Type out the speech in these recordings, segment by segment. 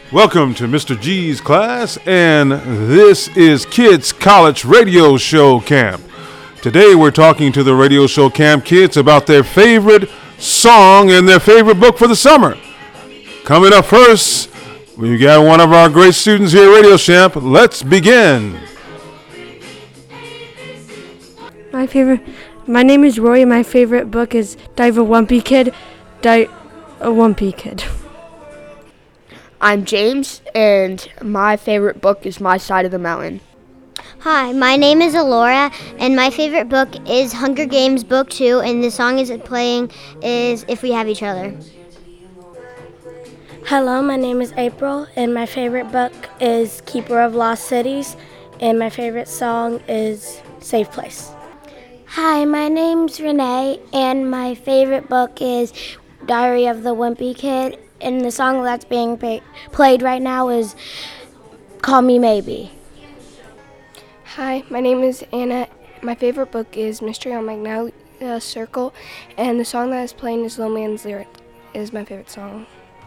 Welcome to Mr. G's class, and this is Kids College Radio Show Camp. Today we're talking to the Radio Show Camp kids about their favorite song and their favorite book for the summer. Coming up first, we got one of our great students here at Radio Camp. Let's begin. My name is Roy, and my favorite book is Die a Wumpy Kid. Die a Wumpy Kid. I'm James, and my favorite book is My Side of the Mountain. Hi, my name is Alora, and my favorite book is Hunger Games Book 2, and the song is playing is If We Have Each Other. Hello, my name is April, and my favorite book is Keeper of Lost Cities, and my favorite song is Safe Place. Hi, my name's Renee, and my favorite book is Diary of the Wimpy Kid, and the song that's being played right now is Call Me Maybe. Hi, my name is Anna. My favorite book is Mystery on Magnolia Circle, and the song that is playing is Low Man's Lyric is my favorite song.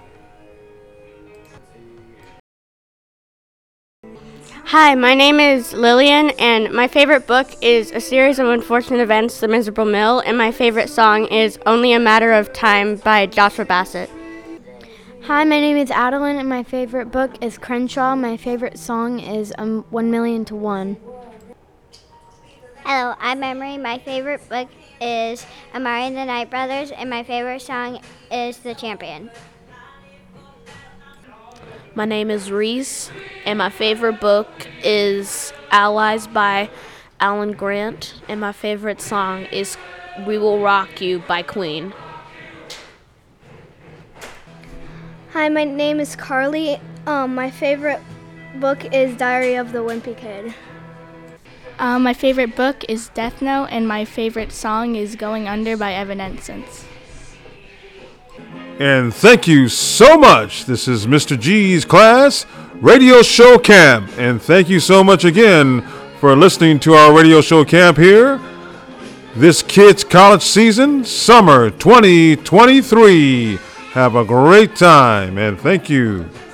Hi, my name is Lillian, and my favorite book is A Series of Unfortunate Events, The Miserable Mill, and my favorite song is Only a Matter of Time by Joshua Bassett. Hi, my name is Adeline, and my favorite book is Crenshaw. My favorite song is 1,000,000 to 1. Hello, I'm Emery. My favorite book is Amari and the Night Brothers, and my favorite song is The Champion. My name is Reese, and my favorite book is Allies by Alan Grant, and my favorite song is We Will Rock You by Queen. Hi, my name is Carly. My favorite book is Diary of the Wimpy Kid. My favorite book is Death Note, and my favorite song is Going Under by Evanescence. And thank you so much. This is Mr. G's class, Radio Show Camp. And thank you so much again for listening to our Radio Show Camp here. This Kids College season, summer 2023. Have a great time, and thank you.